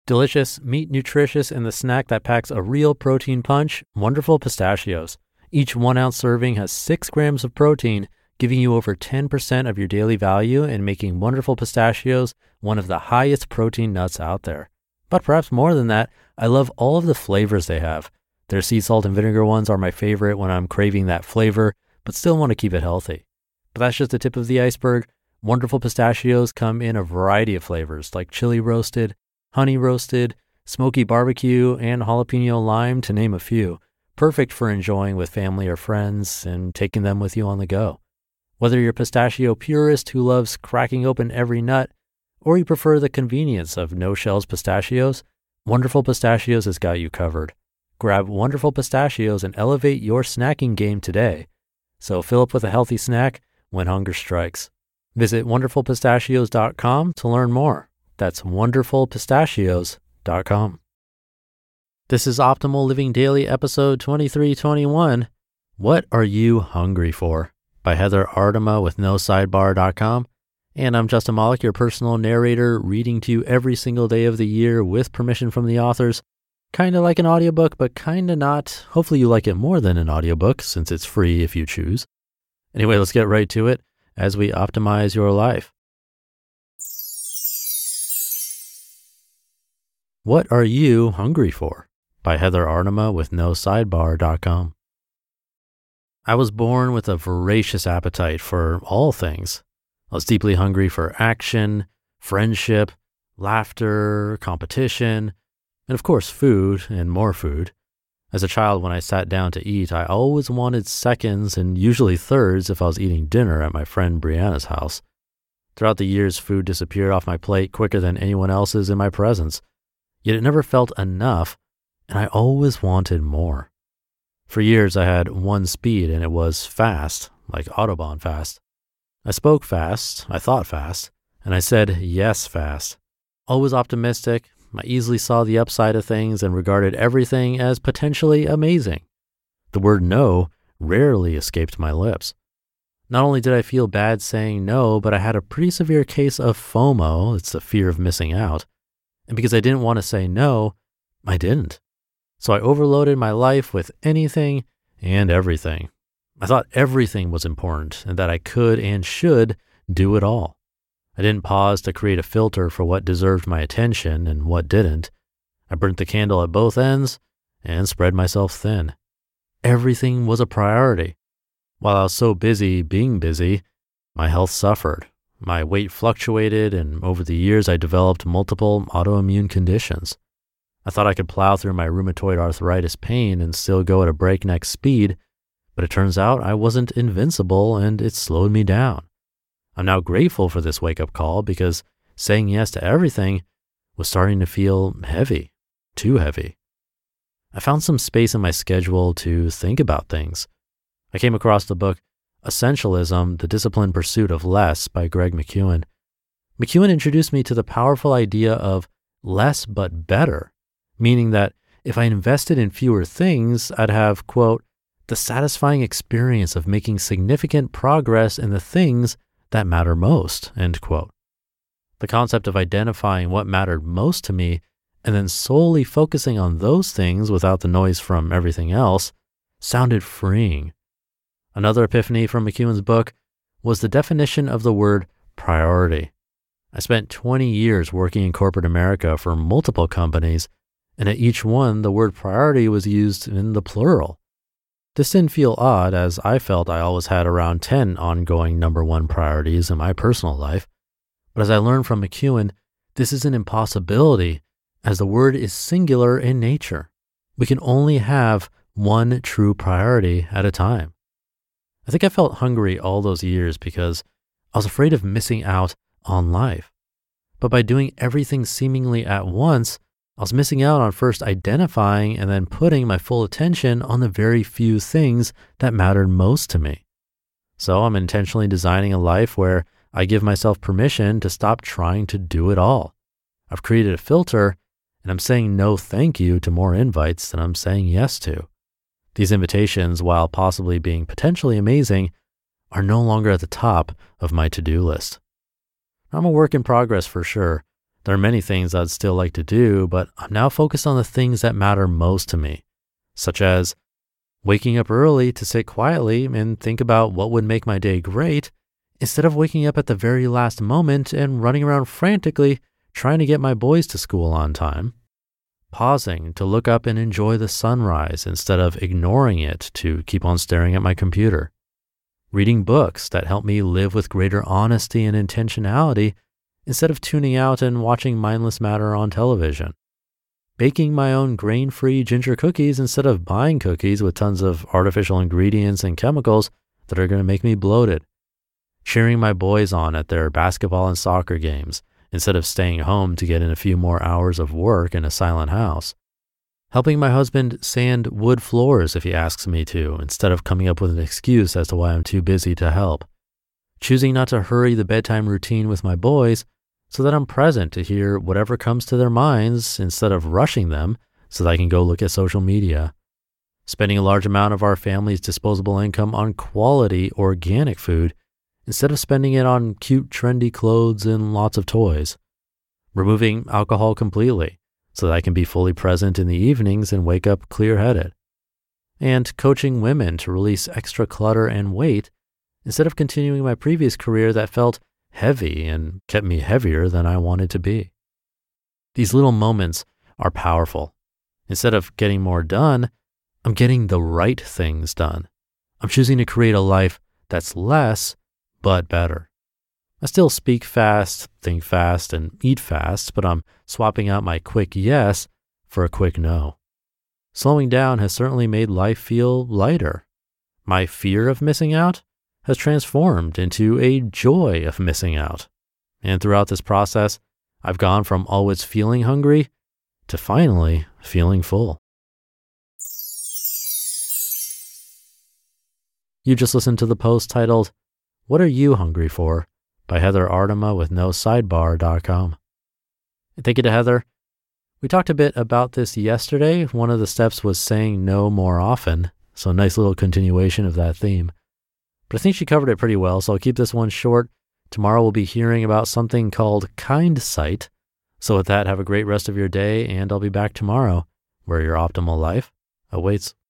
Delicious, meat nutritious, and the snack that packs a real protein punch, Wonderful Pistachios. Each 1 ounce serving has 6 grams of protein, giving you over 10% of your daily value and making Wonderful Pistachios one of the highest protein nuts out there. But perhaps more than that, I love all of the flavors they have. Their sea salt and vinegar ones are my favorite when I'm craving that flavor, but still want to keep it healthy. But that's just the tip of the iceberg. Wonderful Pistachios come in a variety of flavors like chili roasted, honey roasted, smoky barbecue, and jalapeno lime, to name a few. Perfect for enjoying with family or friends and taking them with you on the go. Whether you're a pistachio purist who loves cracking open every nut, or you prefer the convenience of no-shells pistachios, Wonderful Pistachios has got you covered. Grab Wonderful Pistachios and elevate your snacking game today. So fill up with a healthy snack when hunger strikes. Visit wonderfulpistachios.com to learn more. That's wonderfulpistachios.com. This is Optimal Living Daily, episode 2321. What Are You Hungry For? By Heather Ardema with NoSidebar.com. And I'm Justin Malik, your personal narrator, reading to you every single day of the year with permission from the authors. Kind of like an audiobook, but kind of not. Hopefully you like it more than an audiobook, since it's free if you choose. Anyway, let's get right to it as we optimize your life. What Are You Hungry For? By Heather Ardema with NoSidebar.com. I was born with a voracious appetite for all things. I was deeply hungry for action, friendship, laughter, competition, and of course food and more food. As a child, when I sat down to eat, I always wanted seconds and usually thirds if I was eating dinner at my friend Brianna's house. Throughout the years, food disappeared off my plate quicker than anyone else's in my presence. Yet it never felt enough, and I always wanted more. For years, I had one speed, and it was fast, like Autobahn fast. I spoke fast, I thought fast, and I said yes fast. Always optimistic, I easily saw the upside of things and regarded everything as potentially amazing. The word no rarely escaped my lips. Not only did I feel bad saying no, but I had a pretty severe case of FOMO, it's the fear of missing out. And because I didn't want to say no, I didn't. So I overloaded my life with anything and everything. I thought everything was important and that I could and should do it all. I didn't pause to create a filter for what deserved my attention and what didn't. I burnt the candle at both ends and spread myself thin. Everything was a priority. While I was so busy being busy, my health suffered. My weight fluctuated, and over the years I developed multiple autoimmune conditions. I thought I could plow through my rheumatoid arthritis pain and still go at a breakneck speed, but it turns out I wasn't invincible and it slowed me down. I'm now grateful for this wake-up call because saying yes to everything was starting to feel heavy, too heavy. I found some space in my schedule to think about things. I came across the book Essentialism, The Disciplined Pursuit of Less by Greg McKeown. McKeown introduced me to the powerful idea of less but better, meaning that if I invested in fewer things, I'd have, quote, the satisfying experience of making significant progress in the things that matter most, end quote. The concept of identifying what mattered most to me and then solely focusing on those things without the noise from everything else sounded freeing. Another epiphany from McKeown's book was the definition of the word priority. I spent 20 years working in corporate America for multiple companies, and at each one, the word priority was used in the plural. This didn't feel odd, as I felt I always had around 10 ongoing number one priorities in my personal life. But as I learned from McKeown, this is an impossibility, as the word is singular in nature. We can only have one true priority at a time. I think I felt hungry all those years because I was afraid of missing out on life. But by doing everything seemingly at once, I was missing out on first identifying and then putting my full attention on the very few things that mattered most to me. So I'm intentionally designing a life where I give myself permission to stop trying to do it all. I've created a filter, and I'm saying no thank you to more invites than I'm saying yes to. These invitations, while possibly being potentially amazing, are no longer at the top of my to-do list. I'm a work in progress for sure. There are many things I'd still like to do, but I'm now focused on the things that matter most to me, such as waking up early to sit quietly and think about what would make my day great, instead of waking up at the very last moment and running around frantically trying to get my boys to school on time. Pausing to look up and enjoy the sunrise instead of ignoring it to keep on staring at my computer. Reading books that help me live with greater honesty and intentionality instead of tuning out and watching mindless matter on television. Baking my own grain-free ginger cookies instead of buying cookies with tons of artificial ingredients and chemicals that are going to make me bloated. Cheering my boys on at their basketball and soccer games instead of staying home to get in a few more hours of work in a silent house. Helping my husband sand wood floors if he asks me to, instead of coming up with an excuse as to why I'm too busy to help. Choosing not to hurry the bedtime routine with my boys so that I'm present to hear whatever comes to their minds instead of rushing them so that I can go look at social media. Spending a large amount of our family's disposable income on quality organic food instead of spending it on cute, trendy clothes and lots of toys. Removing alcohol completely so that I can be fully present in the evenings and wake up clear-headed. And coaching women to release extra clutter and weight instead of continuing my previous career that felt heavy and kept me heavier than I wanted to be. These little moments are powerful. Instead of getting more done, I'm getting the right things done. I'm choosing to create a life that's less, but better. I still speak fast, think fast, and eat fast, but I'm swapping out my quick yes for a quick no. Slowing down has certainly made life feel lighter. My fear of missing out has transformed into a joy of missing out. And throughout this process, I've gone from always feeling hungry to finally feeling full. You just listened to the post titled, "What Are You Hungry For?" by Heather Artema with NoSidebar.com. Thank you to Heather. We talked a bit about this yesterday. One of the steps was saying no more often, so nice little continuation of that theme. But I think she covered it pretty well, so I'll keep this one short. Tomorrow we'll be hearing about something called kindsight. So with that, have a great rest of your day, and I'll be back tomorrow where your optimal life awaits.